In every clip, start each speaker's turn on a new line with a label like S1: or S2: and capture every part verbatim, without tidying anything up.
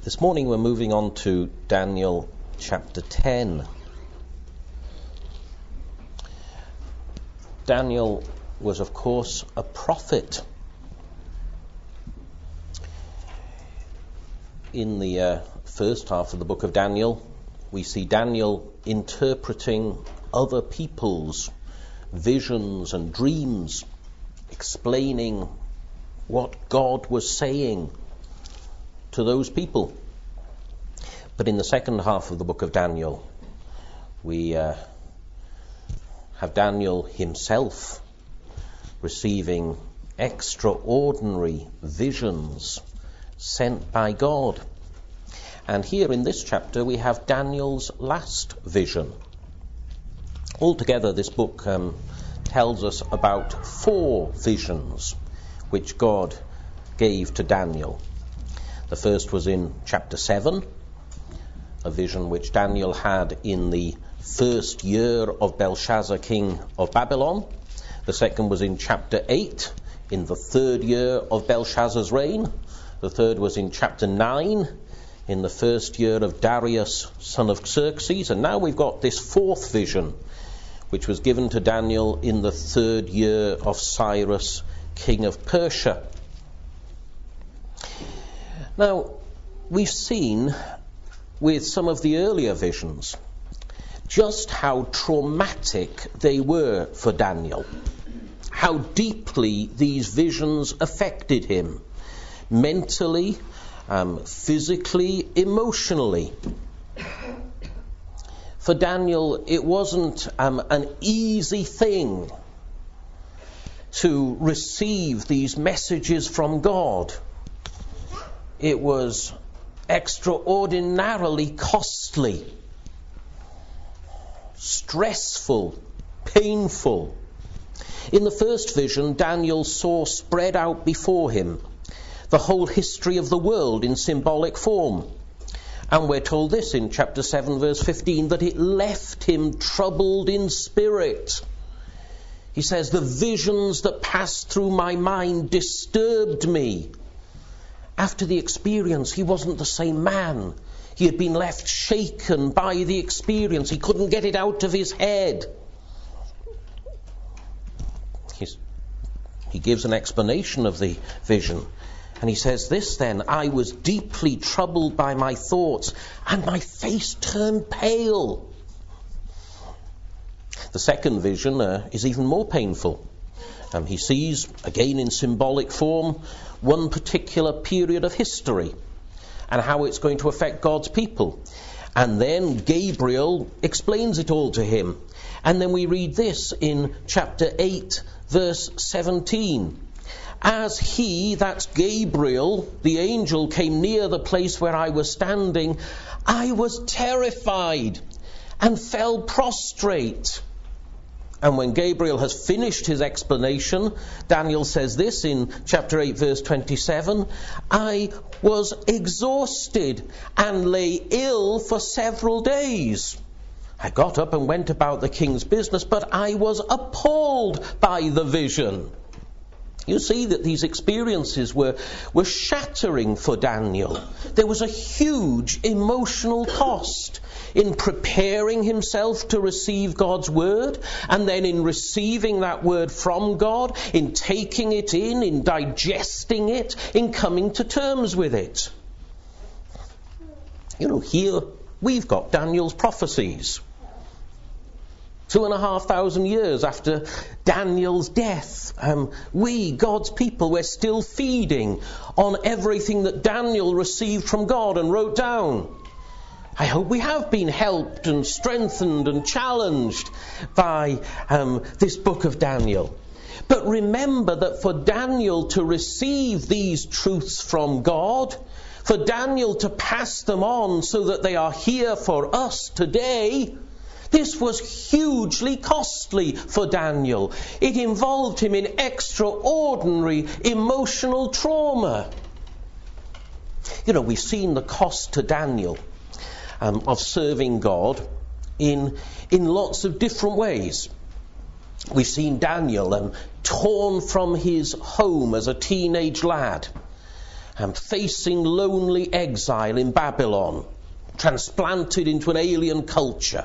S1: This morning we're moving on to Daniel chapter ten. Daniel was, of course, a prophet. In the uh, first half of the book of Daniel, we see Daniel interpreting other people's visions and dreams, explaining what God was saying to those people. But in the second half of the book of Daniel, we uh, have Daniel himself receiving extraordinary visions sent by God. And here in this chapter we have Daniel's last vision. Altogether, this book um, tells us about four visions which God gave to Daniel. The first was in chapter seven, a vision which Daniel had in the first year of Belshazzar, king of Babylon. The second was in chapter eight, in the third year of Belshazzar's reign. The third was in chapter nine, in the first year of Darius, son of Xerxes. And now we've got this fourth vision, which was given to Daniel in the third year of Cyrus, king of Persia. Now, we've seen with some of the earlier visions just how traumatic they were for Daniel, how deeply these visions affected him, mentally, um, physically, emotionally. For Daniel, it wasn't um, an easy thing to receive these messages from God. It was extraordinarily costly, stressful, painful. In the first vision, Daniel saw spread out before him the whole history of the world in symbolic form. And we're told this in chapter seven, verse fifteen, that it left him troubled in spirit. He says, the visions that passed through my mind disturbed me. After the experience, he wasn't the same man. He had been left shaken by the experience. He couldn't get it out of his head. He's, he gives an explanation of the vision. And he says this then, I was deeply troubled by my thoughts, and my face turned pale. The second vision uh, is even more painful. Um, he sees, again in symbolic form, one particular period of history and how it's going to affect God's people. And then Gabriel explains it all to him. And then we read this in chapter eight, verse seventeen. As he, that's Gabriel, the angel, came near the place where I was standing, I was terrified and fell prostrate. And when Gabriel has finished his explanation, Daniel says this in chapter eight, verse twenty-seven, I was exhausted and lay ill for several days. I got up and went about the king's business, but I was appalled by the vision. You see that these experiences were, were shattering for Daniel. There was a huge emotional cost in preparing himself to receive God's word, and then in receiving that word from God, in taking it in, in digesting it, in coming to terms with it. You know, here we've got Daniel's prophecies. Two and a half thousand years after Daniel's death, um, we, God's people, we're still feeding on everything that Daniel received from God and wrote down. I hope we have been helped and strengthened and challenged by um, this book of Daniel. But remember that for Daniel to receive these truths from God, for Daniel to pass them on so that they are here for us today, this was hugely costly for Daniel. It involved him in extraordinary emotional trauma. You know, we've seen the cost to Daniel um, of serving God in, in lots of different ways. We've seen Daniel um, torn from his home as a teenage lad, um, facing lonely exile in Babylon, transplanted into an alien culture.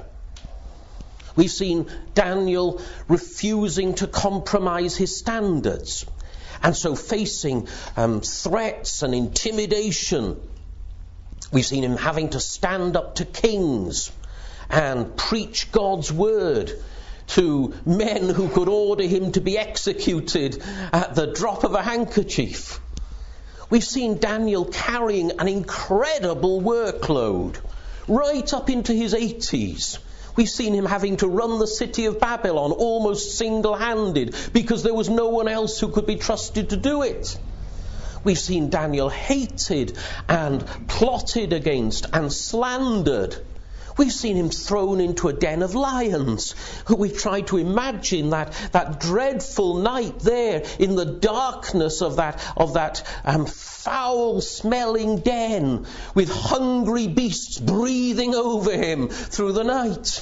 S1: We've seen Daniel refusing to compromise his standards, and so facing um, threats and intimidation. We've seen him having to stand up to kings and preach God's word to men who could order him to be executed at the drop of a handkerchief. We've seen Daniel carrying an incredible workload right up into his eighties. We've seen him having to run the city of Babylon almost single-handed because there was no one else who could be trusted to do it. We've seen Daniel hated and plotted against and slandered. We've seen him thrown into a den of lions. We've tried to imagine that, that dreadful night there in the darkness of that, of that um, foul-smelling den with hungry beasts breathing over him through the night.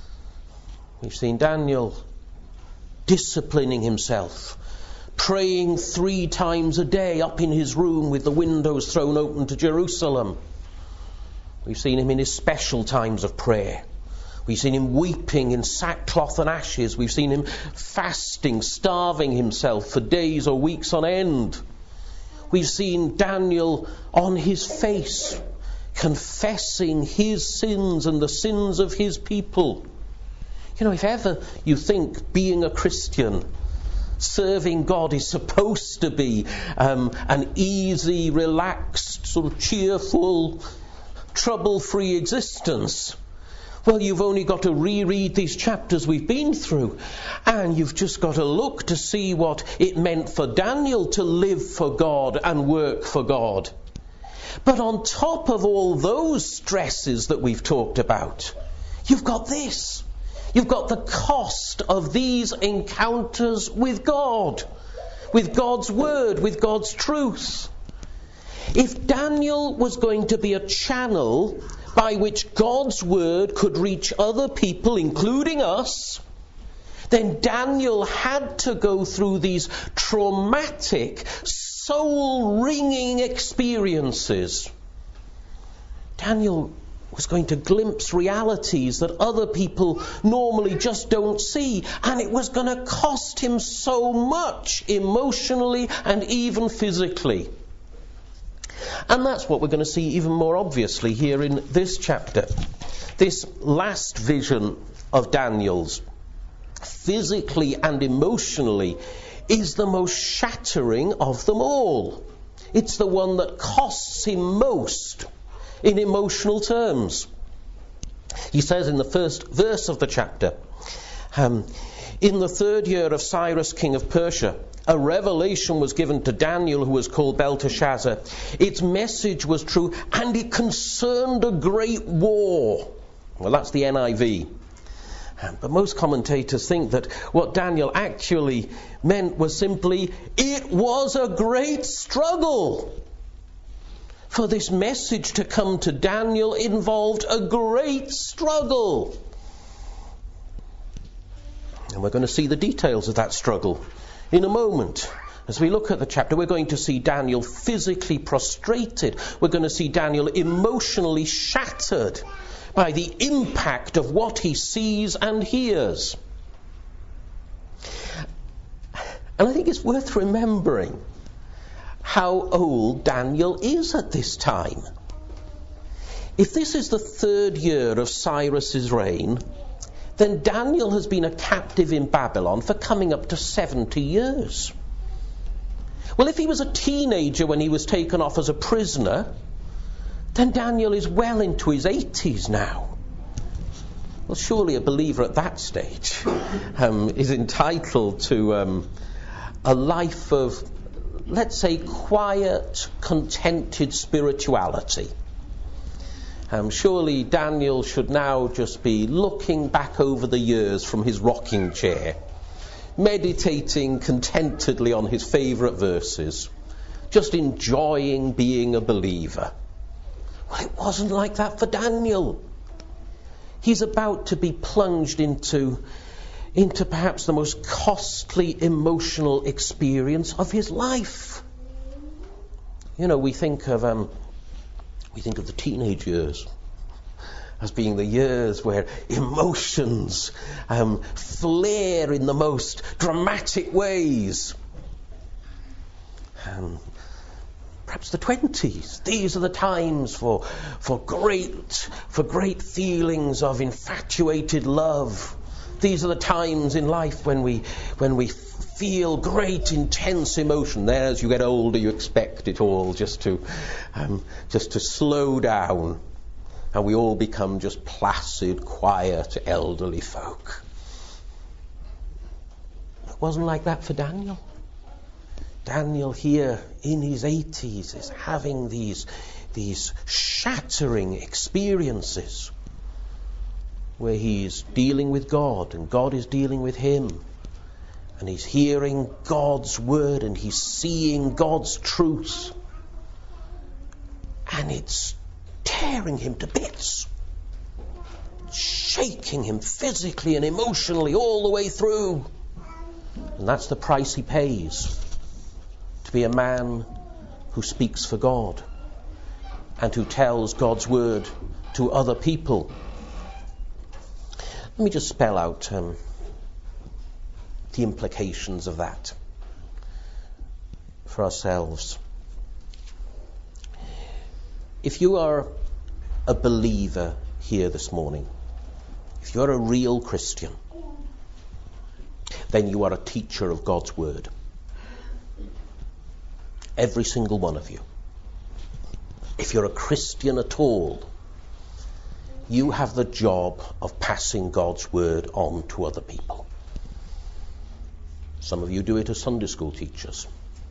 S1: We've seen Daniel disciplining himself, praying three times a day up in his room with the windows thrown open to Jerusalem. We've seen him in his special times of prayer. We've seen him weeping in sackcloth and ashes. We've seen him fasting, starving himself for days or weeks on end. We've seen Daniel on his face, confessing his sins and the sins of his people. You know, if ever you think being a Christian, serving God is supposed to be um, an easy, relaxed, sort of cheerful, trouble-free existence, well, you've only got to reread these chapters we've been through, and you've just got to look to see what it meant for Daniel to live for God and work for God. But on top of all those stresses that we've talked about, you've got this. You've got the cost of these encounters with God, with God's word, with God's truth. If Daniel was going to be a channel by which God's word could reach other people, including us, then Daniel had to go through these traumatic, soul-wringing experiences. Daniel was going to glimpse realities that other people normally just don't see, and it was going to cost him so much emotionally and even physically. And that's what we're going to see even more obviously here in this chapter. This last vision of Daniel's, physically and emotionally, is the most shattering of them all. It's the one that costs him most in emotional terms. He says in the first verse of the chapter, um, in the third year of Cyrus, king of Persia, a revelation was given to Daniel, who was called Belteshazzar. Its message was true, and it concerned a great war. Well, that's the N I V. But most commentators think that what Daniel actually meant was simply, it was a great struggle. For this message to come to Daniel involved a great struggle. And we're going to see the details of that struggle in a moment. As we look at the chapter, we're going to see Daniel physically prostrated. We're going to see Daniel emotionally shattered by the impact of what he sees and hears. And I think it's worth remembering how old Daniel is at this time. If this is the third year of Cyrus's reign, then Daniel has been a captive in Babylon for coming up to seventy years. Well, if he was a teenager when he was taken off as a prisoner, then Daniel is well into his eighties now. Well, surely a believer at that stage um, is entitled to um, a life of, let's say, quiet, contented spirituality. Um, surely Daniel should now just be looking back over the years from his rocking chair, meditating contentedly on his favourite verses, just enjoying being a believer. Well, it wasn't like that for Daniel. He's about to be plunged into, into perhaps the most costly emotional experience of his life. You know, we think of um, we think of the teenage years as being the years where emotions um, flare in the most dramatic ways. Um, perhaps the twenties. These are the times for for great for great feelings of infatuated love. These are the times in life when we when we feel great, intense emotion. Then, as you get older, you expect it all just to um, just to slow down. And we all become just placid, quiet, elderly folk. It wasn't like that for Daniel. Daniel here in his eighties is having these, these shattering experiences where he's dealing with God and God is dealing with him. And he's hearing God's word and he's seeing God's truth. And it's tearing him to bits, shaking him physically and emotionally all the way through. And that's the price he pays to be a man who speaks for God and who tells God's word to other people. Let me just spell out um, the implications of that for ourselves. If you are a believer here this morning, if you're a real Christian, then you are a teacher of God's word. Every single one of you. If you're a Christian at all, you have the job of passing God's word on to other people. Some of you do it as Sunday school teachers.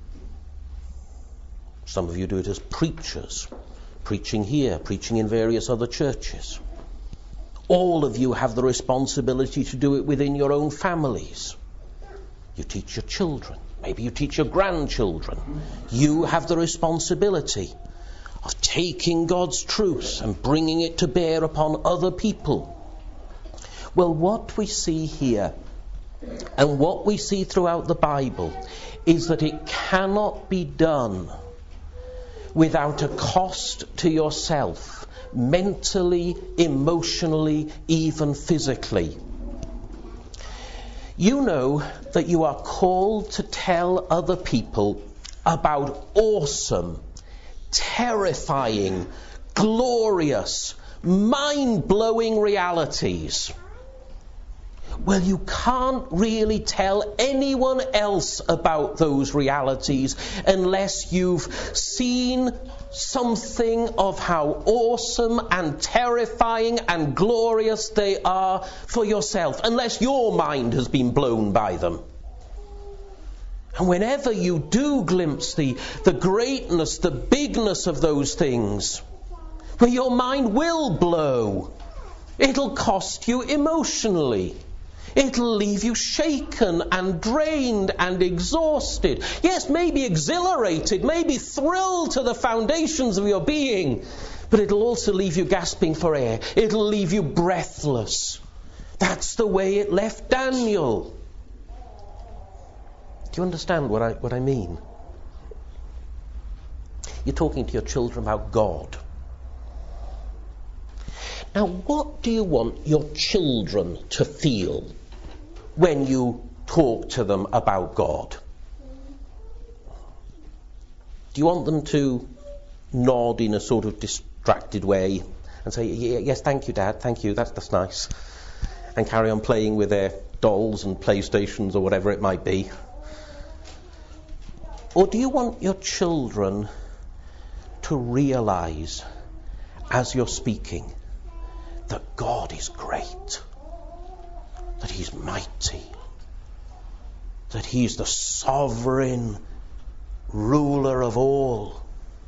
S1: Some of you do it as preachers. Preaching here, preaching in various other churches. All of you have the responsibility to do it within your own families. You teach your children. Maybe you teach your grandchildren. You have the responsibility of taking God's truth and bringing it to bear upon other people. Well, what we see here and what we see throughout the Bible is that it cannot be done without a cost to yourself, mentally, emotionally, even physically. You know that you are called to tell other people about awesome, terrifying, glorious, mind-blowing realities. Well, you can't really tell anyone else about those realities unless you've seen something of how awesome and terrifying and glorious they are for yourself, unless your mind has been blown by them. And whenever you do glimpse the, the greatness, the bigness of those things, well, your mind will blow. It'll cost you emotionally. It'll leave you shaken and drained and exhausted. Yes, maybe exhilarated, maybe thrilled to the foundations of your being. But it'll also leave you gasping for air. It'll leave you breathless. That's the way it left Daniel. Do you understand what I, what I mean? You're talking to your children about God. Now, what do you want your children to feel when you talk to them about God? Do you want them to nod in a sort of distracted way and say, yes, thank you, Dad, thank you, that's, that's nice, and carry on playing with their dolls and PlayStations or whatever it might be? Or do you want your children to realize, as you're speaking, that God is great, that He's mighty, that He's the sovereign ruler of all,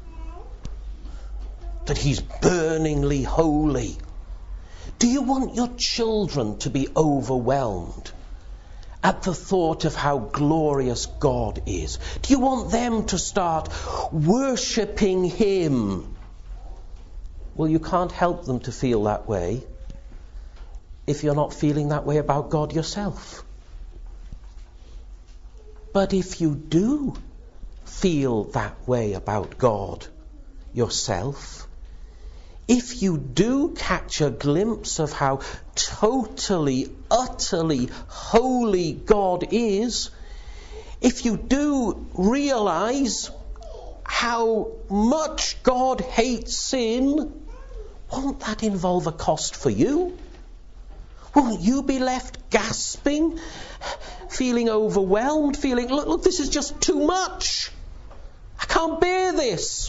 S1: that He's burningly holy? Do you want your children to be overwhelmed at the thought of how glorious God is? Do you want them to start worshipping Him? Well, you can't help them to feel that way if you're not feeling that way about God yourself. But if you do feel that way about God yourself, if you do catch a glimpse of how totally, utterly holy God is, if you do realize how much God hates sin, won't that involve a cost for you? Won't you be left gasping, feeling overwhelmed, feeling, look, look, this is just too much. I can't bear this.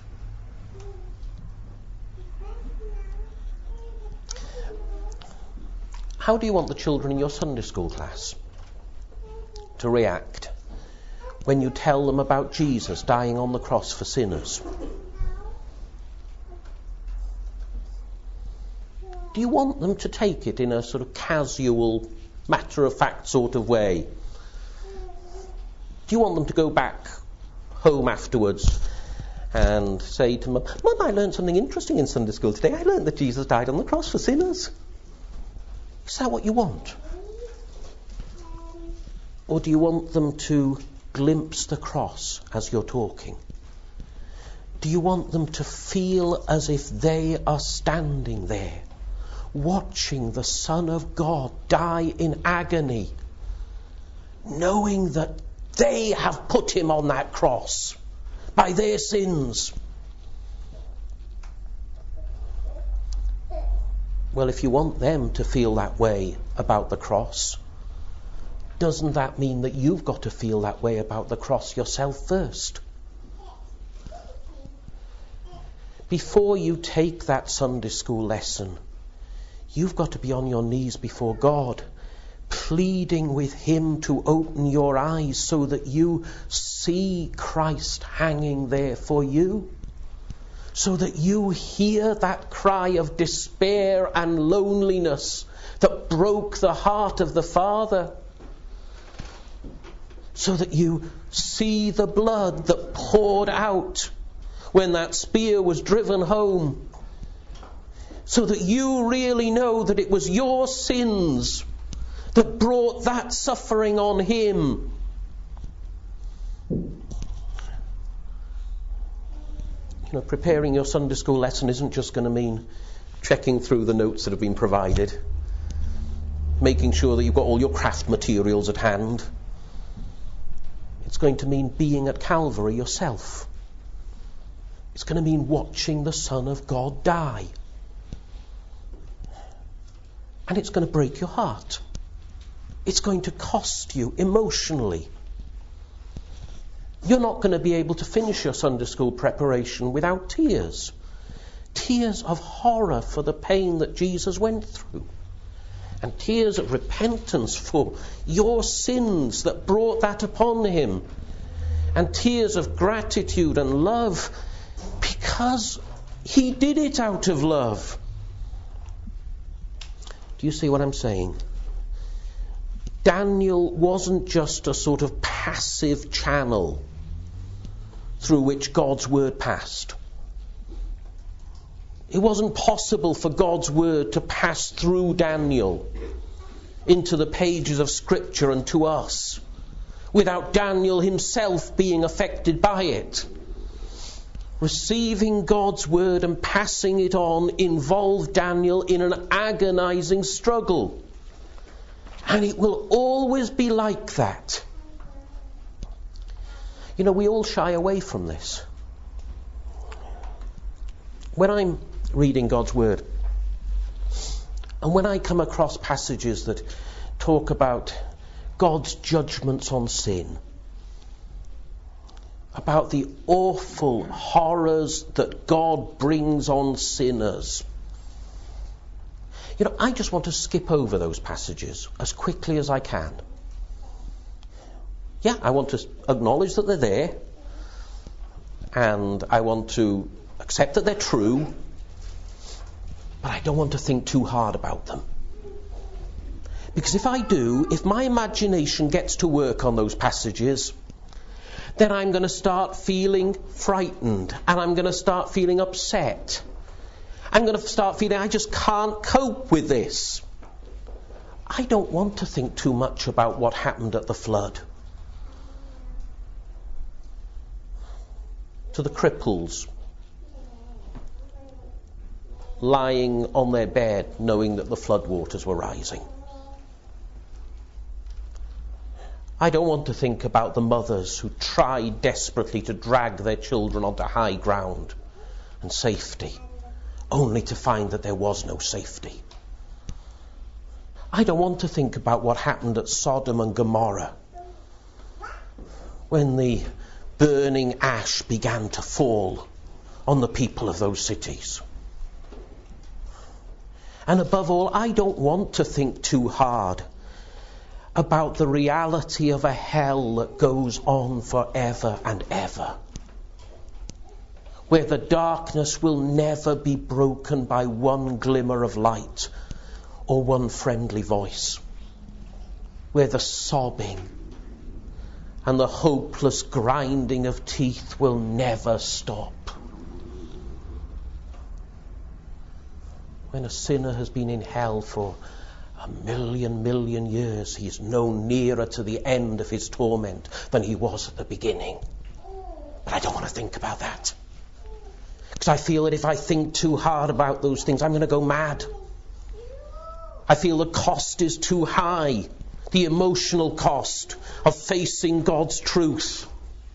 S1: How do you want the children in your Sunday school class to react when you tell them about Jesus dying on the cross for sinners? Do you want them to take it in a sort of casual, matter-of-fact sort of way? Do you want them to go back home afterwards and say to Mum, Mum, I learned something interesting in Sunday school today. I learned that Jesus died on the cross for sinners. Is that what you want? Or do you want them to glimpse the cross as you're talking? Do you want them to feel as if they are standing there, watching the Son of God die in agony, knowing that they have put him on that cross by their sins? Well, if you want them to feel that way about the cross, doesn't that mean that you've got to feel that way about the cross yourself first? Before you take that Sunday school lesson, you've got to be on your knees before God, pleading with him to open your eyes so that you see Christ hanging there for you, so that you hear that cry of despair and loneliness that broke the heart of the Father, so that you see the blood that poured out when that spear was driven home, so that you really know that it was your sins that brought that suffering on him. You know, preparing your Sunday school lesson isn't just going to mean checking through the notes that have been provided, making sure that you've got all your craft materials at hand. It's going to mean being at Calvary yourself. It's going to mean watching the Son of God die. And it's going to break your heart. It's going to cost you emotionally. You're not going to be able to finish your Sunday school preparation without tears. Tears of horror for the pain that Jesus went through. And tears of repentance for your sins that brought that upon him. And tears of gratitude and love because he did it out of love. Do you see what I'm saying? Daniel wasn't just a sort of passive channel through which God's word passed. It wasn't possible for God's word to pass through Daniel into the pages of Scripture and to us without Daniel himself being affected by it. Receiving God's word and passing it on involved Daniel in an agonizing struggle. And it will always be like that. You know, we all shy away from this. When I'm reading God's word, and when I come across passages that talk about God's judgments on sin, about the awful horrors that God brings on sinners, you know, I just want to skip over those passages as quickly as I can. Yeah, I want to acknowledge that they're there, and I want to accept that they're true, but I don't want to think too hard about them. Because if I do, if my imagination gets to work on those passages, then I'm going to start feeling frightened, and I'm going to start feeling upset. I'm going to start feeling I just can't cope with this. I don't want to think too much about what happened at the flood. to the cripples lying on their bed knowing that the floodwaters were rising. I don't want to think about the mothers who tried desperately to drag their children onto high ground and safety, only to find that there was no safety. I don't want to think about what happened at Sodom and Gomorrah when the burning ash began to fall on the people of those cities. And above all, I don't want to think too hard about the reality of a hell that goes on forever and ever, where the darkness will never be broken by one glimmer of light or one friendly voice, where the sobbing and the hopeless grinding of teeth will never stop. When a sinner has been in hell for a million, million years, he's no nearer to the end of his torment than he was at the beginning. But I don't want to think about that, because I feel that if I think too hard about those things, I'm going to go mad. I feel the cost is too high, the emotional cost of facing God's truth.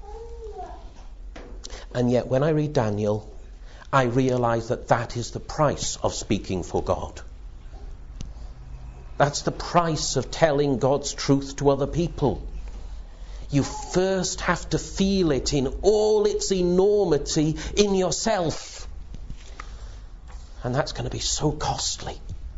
S1: And yet when I read Daniel, I realize that that is the price of speaking for God. That's the price of telling God's truth to other people. You first have to feel it in all its enormity in yourself. And that's going to be so costly.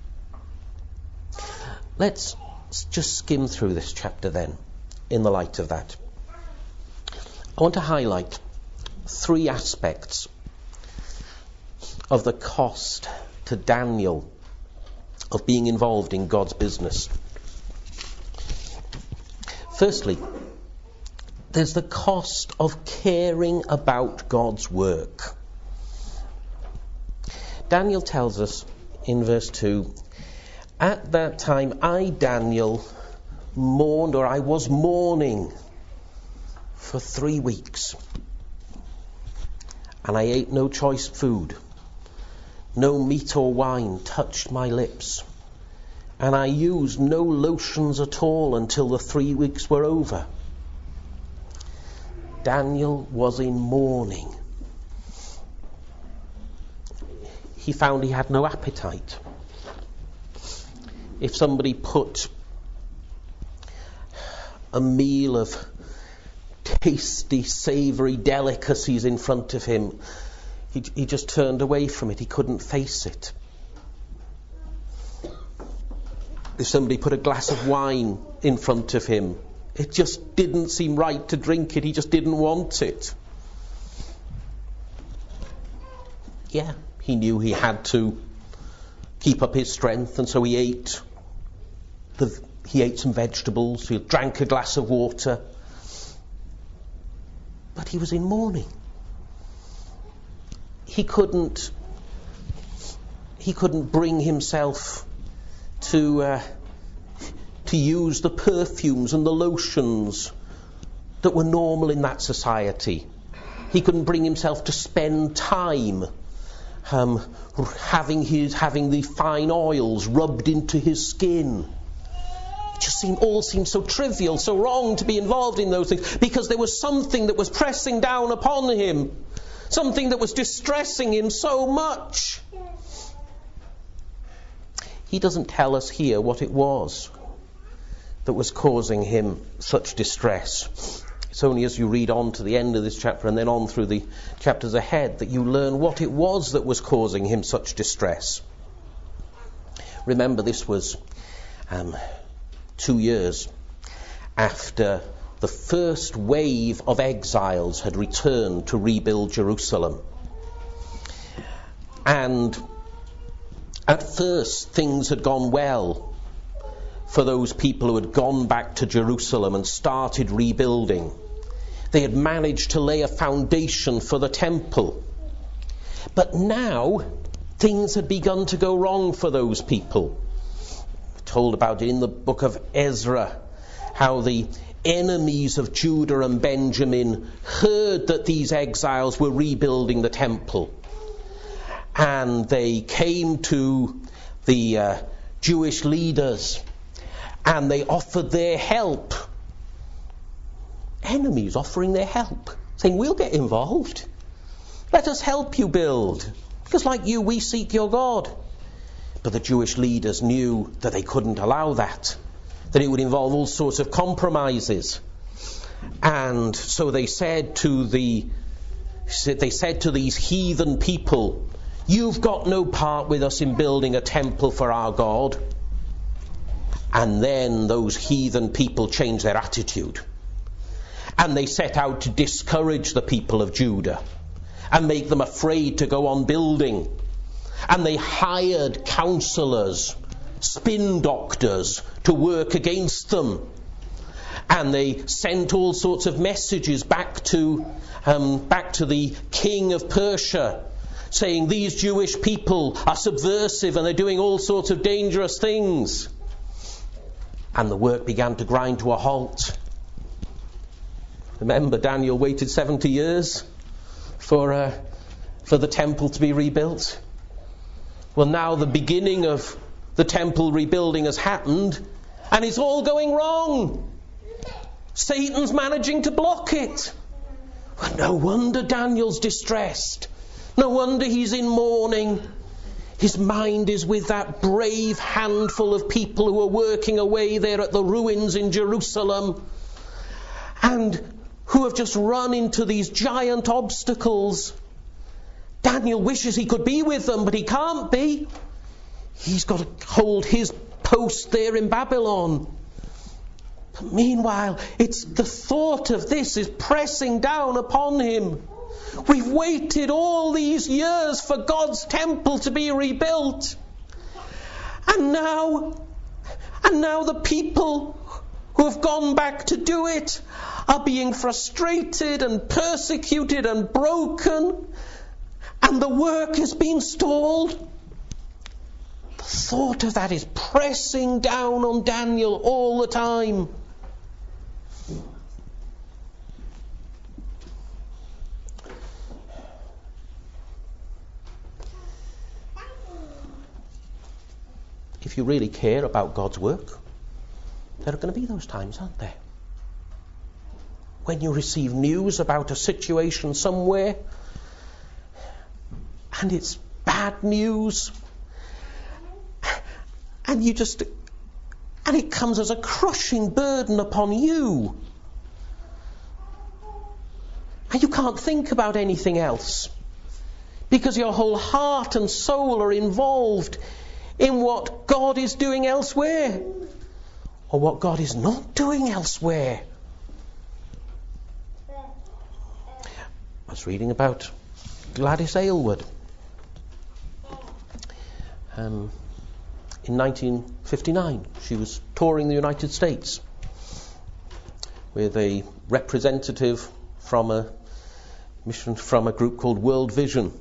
S1: Let's just skim through this chapter then, in the light of that. I want to highlight three aspects of the cost to Daniel of being involved in God's business. Firstly, there's the cost of caring about God's work. Daniel tells us in verse two, "At that time I, Daniel, mourned," or I was mourning, "for three weeks. And I ate no choice food. No meat or wine touched my lips. And I used no lotions at all until the three weeks were over." Daniel was in mourning. He found he had no appetite. If somebody put a meal of tasty, savoury delicacies in front of him, he, he just turned away from it. He couldn't face it. If somebody put a glass of wine in front of him, it just didn't seem right to drink it. He just didn't want it. Yeah, he knew he had to keep up his strength, and so he ate the, he ate some vegetables, he drank a glass of water. But he was in mourning. He couldn't he couldn't bring himself to uh, to use the perfumes and the lotions that were normal in that society. He couldn't bring himself to spend time um, having his having the fine oils rubbed into his skin. It just seemed all seemed so trivial, so wrong to be involved in those things, because there was something that was pressing down upon him, something that was distressing him so much. He doesn't tell us here what it was that was causing him such distress. It's only as you read on to the end of this chapter and then on through the chapters ahead that you learn what it was that was causing him such distress. Remember, this was um, two years after the first wave of exiles had returned to rebuild Jerusalem. And at first things had gone well for those people who had gone back to Jerusalem and started rebuilding. They had managed to lay a foundation for the temple. But now things had begun to go wrong for those people. We're told about it in the book of Ezra, how the enemies of Judah and Benjamin heard that these exiles were rebuilding the temple. And they came to the uh, Jewish leaders and they offered their help. Enemies offering their help, saying, we'll get involved. Let us help you build, because like you, we seek your God. But the Jewish leaders knew that they couldn't allow that, that it would involve all sorts of compromises. And so they said to the, they said to these heathen people, you've got no part with us in building a temple for our God. And then those heathen people changed their attitude. And they set out to discourage the people of Judah and make them afraid to go on building. And they hired counselors, spin doctors, to work against them. And they sent all sorts of messages back to um, back to the king of Persia, saying these Jewish people are subversive and they're doing all sorts of dangerous things. And the work began to grind to a halt. Remember, Daniel waited seventy years for uh, for the temple to be rebuilt. Well, now the beginning of the temple rebuilding has happened, and it's all going wrong. Satan's managing to block it. Well, no wonder Daniel's distressed. No wonder he's in mourning. His mind is with that brave handful of people who are working away there at the ruins in Jerusalem, and who have just run into these giant obstacles. Daniel wishes he could be with them, but he can't be. He's got to hold his post there in Babylon. But meanwhile, it's the thought of this is pressing down upon him. We've waited all these years for God's temple to be rebuilt. And now, and now the people who have gone back to do it are being frustrated and persecuted and broken. And the work has been stalled. The thought of that is pressing down on Daniel all the time. If you really care about God's work, there are going to be those times, aren't there? When you receive news about a situation somewhere, and it's bad news, and you just, and it comes as a crushing burden upon you, and you can't think about anything else, because your whole heart and soul are involved in what God is doing elsewhere, or what God is not doing elsewhere. I was reading about Gladys Aylward. Um, in nineteen fifty-nine, she was touring the United States with a representative from a mission from a group called World Vision,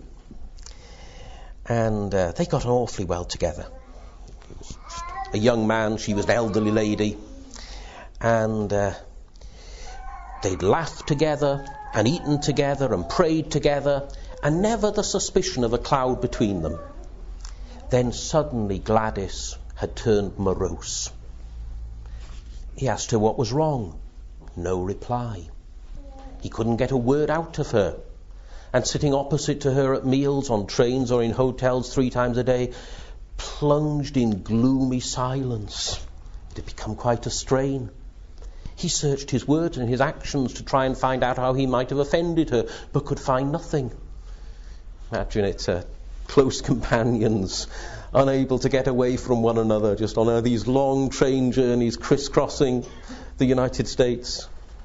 S1: and uh, they got on awfully well together. He was a young man, she was an elderly lady, and uh, they'd laughed together and eaten together and prayed together, and never the suspicion of a cloud between them. Then suddenly Gladys had turned morose. He asked her what was wrong. No reply. He couldn't get a word out of her. And sitting opposite to her at meals, on trains or in hotels three times a day, plunged in gloomy silence. It had become quite a strain. He searched his words and his actions to try and find out how he might have offended her, but could find nothing. Imagine it, uh, close companions, unable to get away from one another, just on uh, these long train journeys crisscrossing the United States.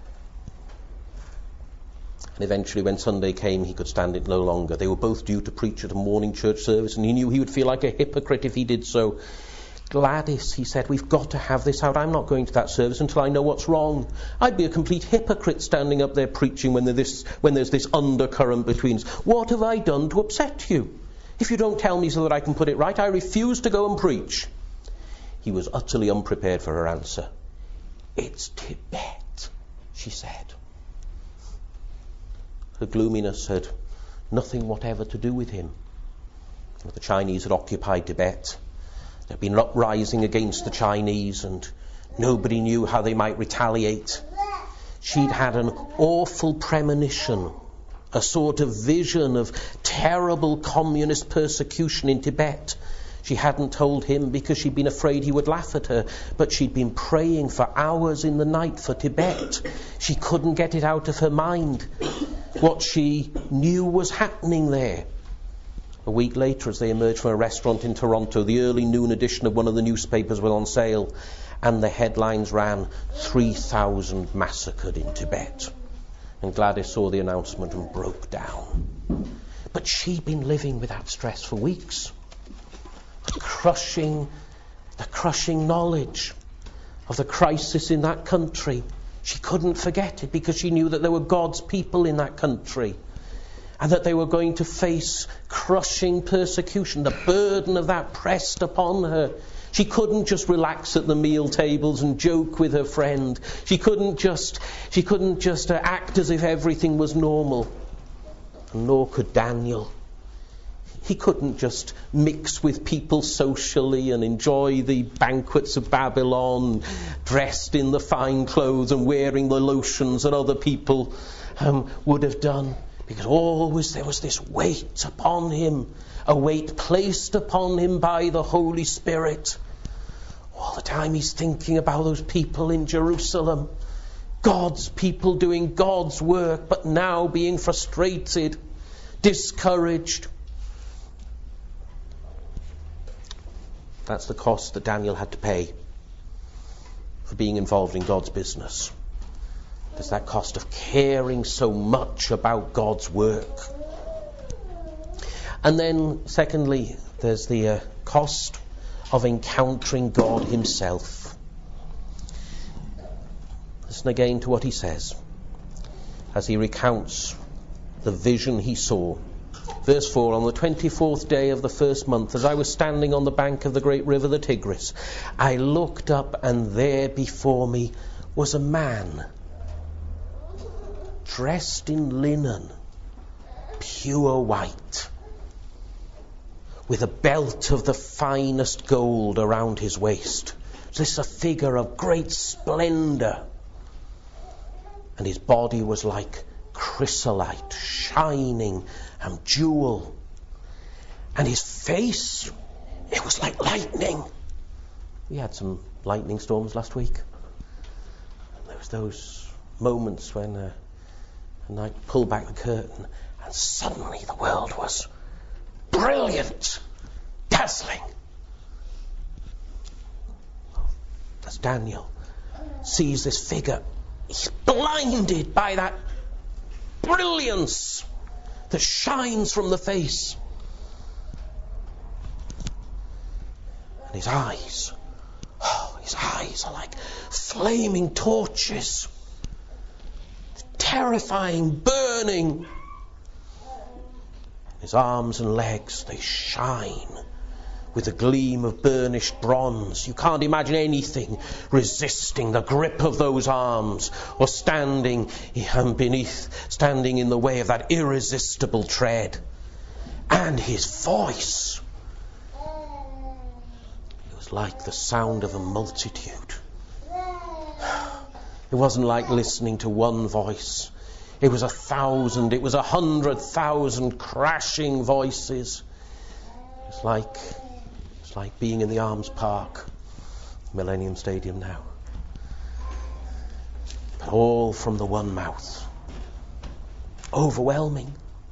S1: And eventually, when Sunday came, he could stand it no longer. They were both due to preach at a morning church service, and he knew he would feel like a hypocrite if he did so. Gladys, he said, we've got to have this out. I'm not going to that service until I know what's wrong. I'd be a complete hypocrite standing up there preaching when, this, when there's this undercurrent between us. What have I done to upset you? If you don't tell me so that I can put it right, I refuse to go and preach. He was utterly unprepared for her answer. It's Tibet. she said. Her gloominess had nothing whatever to do with him. The Chinese had occupied Tibet. There had been an uprising against the Chinese, and nobody knew how they might retaliate. She'd had an awful premonition, a sort of vision of terrible communist persecution in Tibet. She hadn't told him because she'd been afraid he would laugh at her, but she'd been praying for hours in the night for Tibet. She couldn't get it out of her mind what she knew was happening there. A week later, as they emerged from a restaurant in Toronto, the early noon edition of one of the newspapers was on sale, and the headlines ran, three thousand massacred in Tibet. And Gladys saw the announcement and broke down. But she'd been living with that stress for weeks. The crushing, the crushing knowledge of the crisis in that country. She couldn't forget it because she knew that there were God's people in that country and that they were going to face crushing persecution. The burden of that pressed upon her. She couldn't just relax at the meal tables and joke with her friend. She couldn't just, she couldn't just uh, act as if everything was normal. And nor could Daniel. He couldn't just mix with people socially and enjoy the banquets of Babylon, dressed in the fine clothes and wearing the lotions that other people um, would have done. Because always there was this weight upon him, a weight placed upon him by the Holy Spirit. All the time he's thinking about those people in Jerusalem, God's people doing God's work, but now being frustrated, discouraged. That's the cost that Daniel had to pay for being involved in God's business. There's that cost of caring so much about God's work. And then, secondly, there's the uh, cost of encountering God himself. Listen again to what he says as he recounts the vision he saw. Verse four, on the twenty-fourth day of the first month, as I was standing on the bank of the great river, the Tigris, I looked up, and there before me was a man dressed in linen, pure white, with a belt of the finest gold around his waist. This is a figure of great splendour. And his body was like chrysolite, shining and jewel. And his face, it was like lightning. We had some lightning storms last week. There was those moments when uh, and I pulled back the curtain and suddenly the world was brilliant, dazzling. As Daniel sees this figure, he's blinded by that brilliance that shines from the face. And his eyes, oh, his eyes are like flaming torches, terrifying, burning. His arms and legs, they shine with a gleam of burnished bronze. You can't imagine anything resisting the grip of those arms or standing beneath, standing in the way of that irresistible tread. And his voice, it was like the sound of a multitude. It wasn't like listening to one voice. It was a thousand, it was a hundred thousand crashing voices. It's like it's like being in the Arms Park, Millennium Stadium now. But all from the one mouth. Overwhelming.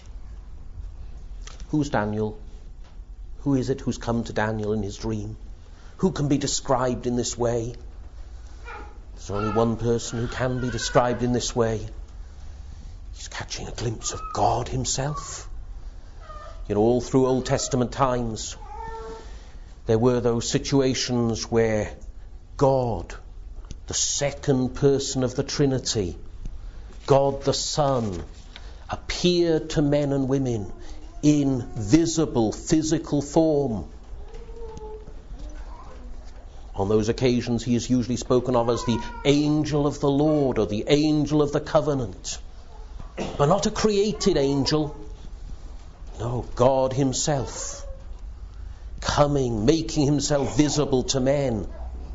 S1: Who's Daniel? Who is it who's come to Daniel in his dream? Who can be described in this way? There's only one person who can be described in this way. He's catching a glimpse of God himself. You know, all through Old Testament times, there were those situations where God, the second person of the Trinity, God the Son, appeared to men and women in visible, physical form. On those occasions he is usually spoken of as the angel of the Lord or the angel of the covenant. But not a created angel. No, God himself coming, making himself visible to men.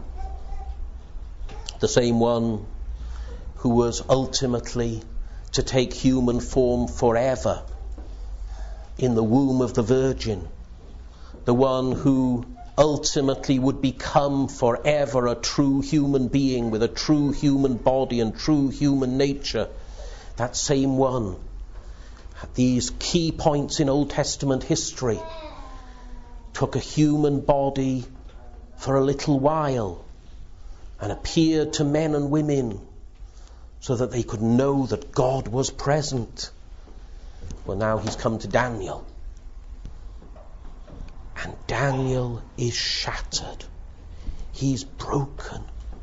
S1: The same one who was ultimately to take human form forever in the womb of the Virgin. The one who ultimately would become forever a true human being with a true human body and true human nature. That same one, at these key points in Old Testament history, took a human body for a little while and appeared to men and women so that they could know that God was present. Well, now he's come to Daniel. And Daniel is shattered. He's broken.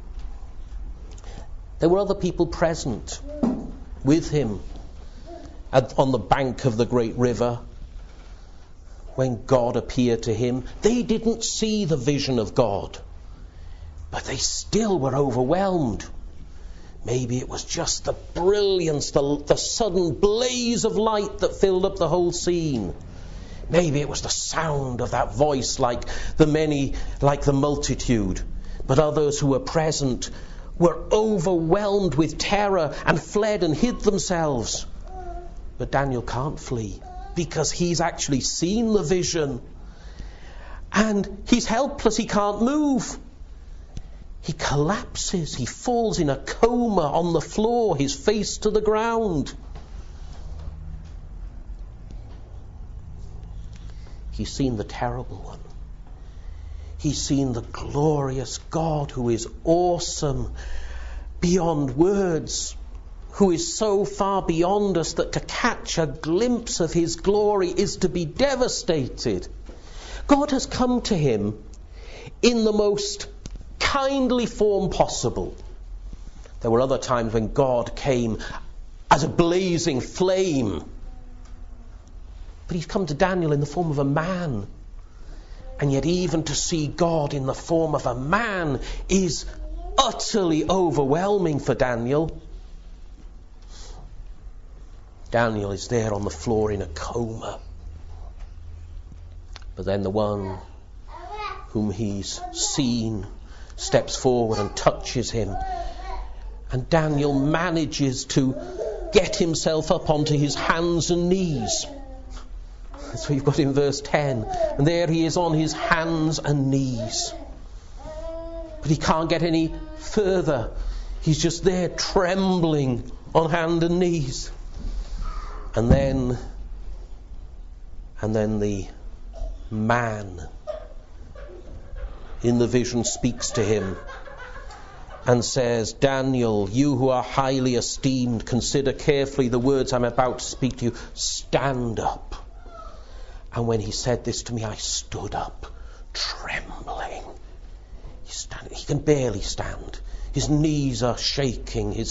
S1: There were other people present with him at, on the bank of the great river when God appeared to him. They didn't see the vision of God, but they still were overwhelmed. Maybe it was just the brilliance, the, the sudden blaze of light that filled up the whole scene. Maybe it was the sound of that voice like the many, like the multitude. But others who were present were overwhelmed with terror and fled and hid themselves. But Daniel can't flee because he's actually seen the vision. And he's helpless, he can't move. He collapses, he falls in a coma on the floor, his face to the ground. He's seen the terrible one. He's seen the glorious God who is awesome beyond words, who is so far beyond us that to catch a glimpse of his glory is to be devastated. God has come to him in the most kindly form possible. There were other times when God came as a blazing flame. But he's come to Daniel in the form of a man. And yet even to see God in the form of a man is utterly overwhelming for Daniel. Daniel is there on the floor in a coma. But then the one whom he's seen steps forward and touches him. And Daniel manages to get himself up onto his hands and knees. That's what you've got in verse ten. And there he is on his hands and knees. But he can't get any further. He's just there trembling on hand and knees. And then, and then the man in the vision speaks to him and says, Daniel, you who are highly esteemed, consider carefully the words I'm about to speak to you. Stand up. And when he said this to me, I stood up, trembling. He, stand, he can barely stand. His knees are shaking. His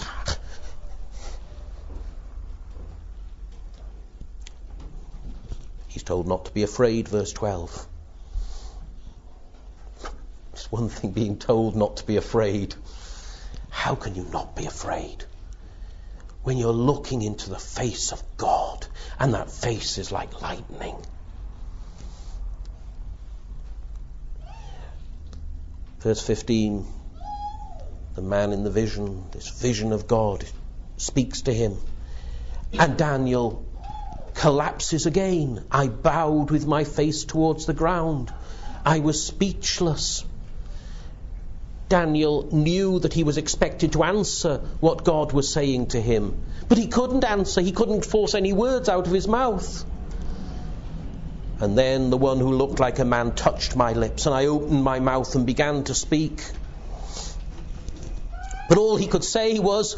S1: He's told not to be afraid, verse twelve. It's one thing being told not to be afraid. How can you not be afraid when you're looking into the face of God and that face is like lightning? Verse fifteen, the man in the vision, this vision of God, speaks to him. And Daniel collapses again. I bowed with my face towards the ground. I was speechless. Daniel knew that he was expected to answer what God was saying to him. But he couldn't answer. He couldn't force any words out of his mouth. And then the one who looked like a man touched my lips, and I opened my mouth and began to speak. But all he could say was,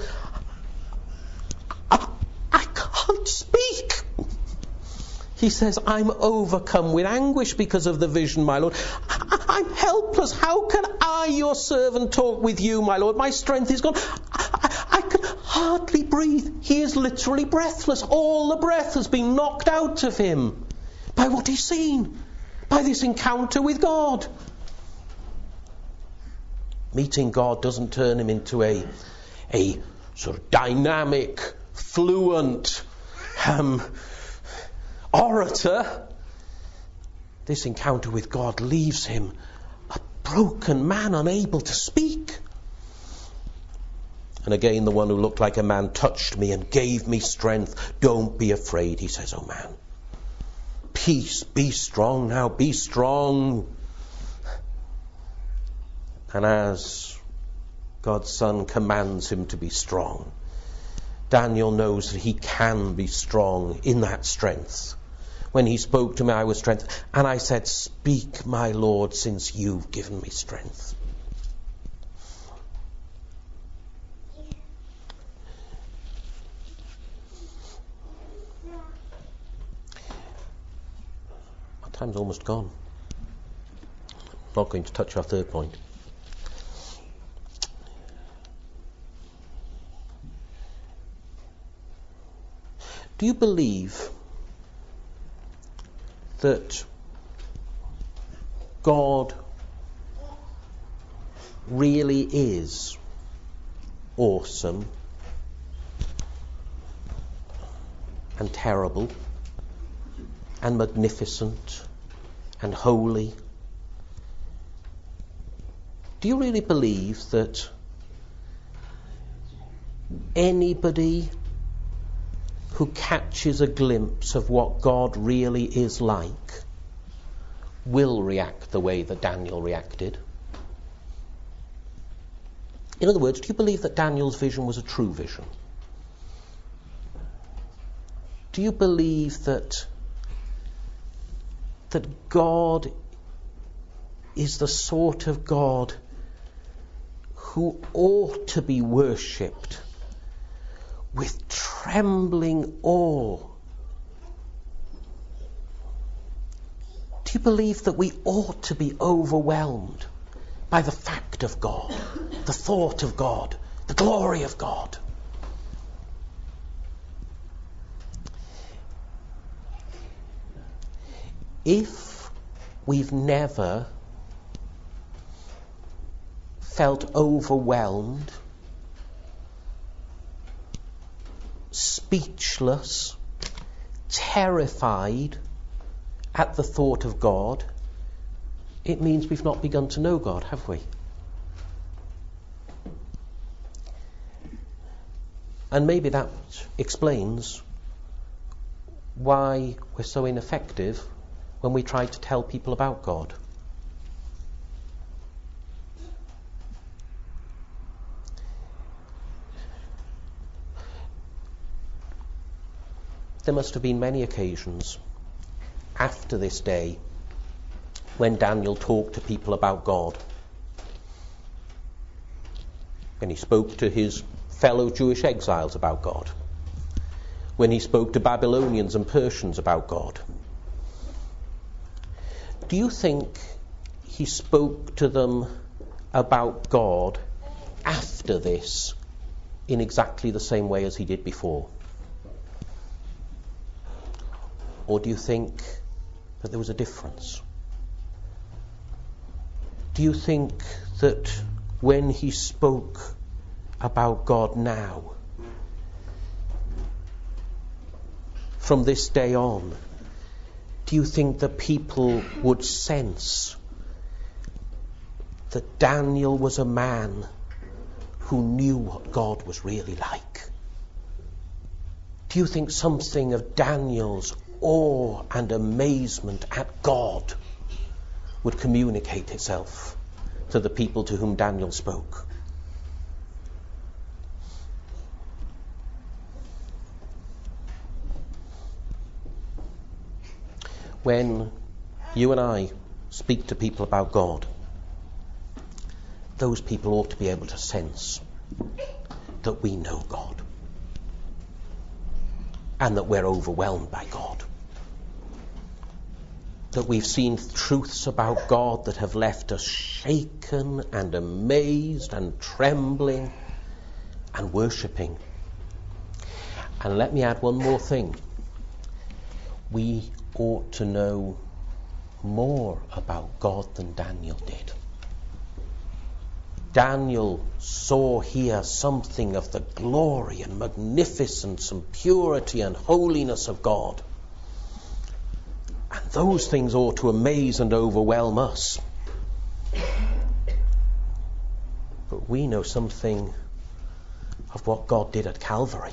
S1: I, I can't speak. He says, I'm overcome with anguish because of the vision, my Lord. I, I'm helpless. How can I, your servant, talk with you, my Lord? My strength is gone. I, I, I can hardly breathe. He is literally breathless. All the breath has been knocked out of him by what he's seen, by this encounter with God. Meeting God doesn't turn him into a, a sort of dynamic, fluent um, orator. This encounter with God leaves him a broken man, unable to speak. And again, the one who looked like a man touched me and gave me strength. Don't be afraid, he says, oh man. Peace, be strong now, be strong. And as God's Son commands him to be strong, Daniel knows that he can be strong in that strength. When he spoke to me, I was strength. And I said, speak, my Lord, since you've given me strength. Our time's almost gone. I'm not going to touch our third point. Do you believe that God really is awesome and terrible and magnificent and holy? Do you really believe that anybody who catches a glimpse of what God really is like will react the way that Daniel reacted? In other words, do you believe that Daniel's vision was a true vision? Do you believe that that God is the sort of God who ought to be worshipped with trembling awe? Do you believe that we ought to be overwhelmed by the fact of God, the thought of God, the glory of God? If we've never felt overwhelmed, speechless, terrified at the thought of God, it means we've not begun to know God, have we? And maybe that explains why we're so ineffective when we try to tell people about God. There must have been many occasions after this day when Daniel talked to people about God. When he spoke to his fellow Jewish exiles about God. When he spoke to Babylonians and Persians about God. Do you think he spoke to them about God after this in exactly the same way as he did before? Or do you think that there was a difference? Do you think that when he spoke about God now, from this day on, do you think that people would sense that Daniel was a man who knew what God was really like? Do you think something of Daniel's awe and amazement at God would communicate itself to the people to whom Daniel spoke? When you and I speak to people about God, those people ought to be able to sense that we know God and that we're overwhelmed by God. That we've seen truths about God that have left us shaken and amazed and trembling and worshipping. And let me add one more thing. We ought to know more about God than Daniel did. Daniel saw here something of the glory and magnificence and purity and holiness of God. And those things ought to amaze and overwhelm us. But we know something of what God did at Calvary.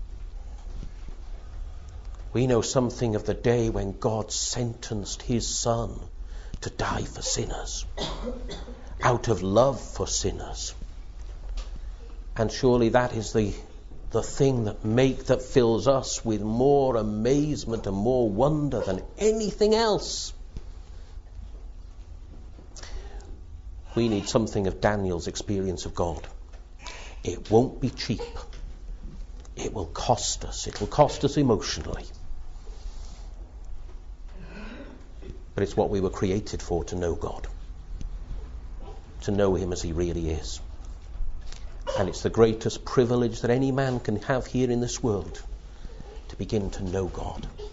S1: We know something of the day when God sentenced his Son to die for sinners, out of love for sinners. And surely that is the the thing that make that fills us with more amazement and more wonder than anything else. We need something of Daniel's experience of God. It won't be cheap. It will cost us. It will cost us emotionally. But it's what we were created for, to know God. To know him as he really is. And it's the greatest privilege that any man can have here in this world, to begin to know God.